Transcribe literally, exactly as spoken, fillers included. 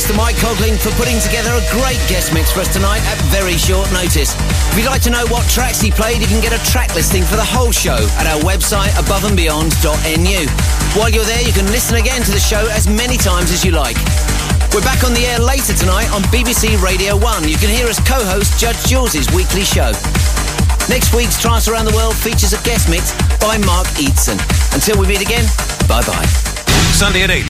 to Mike Cogling for putting together a great guest mix for us tonight at very short notice. If you'd like to know what tracks he played, you can get a track listing for the whole show at our website above and beyond dot n u. While you're there, you can listen again to the show as many times as you like. We're back on the air later tonight on B B C Radio one. You can hear us co-host Judge Jules' weekly show. Next week's Trance Around the World features a guest mix by Mark Eatson. Until we meet again, bye-bye. Sunday at eight.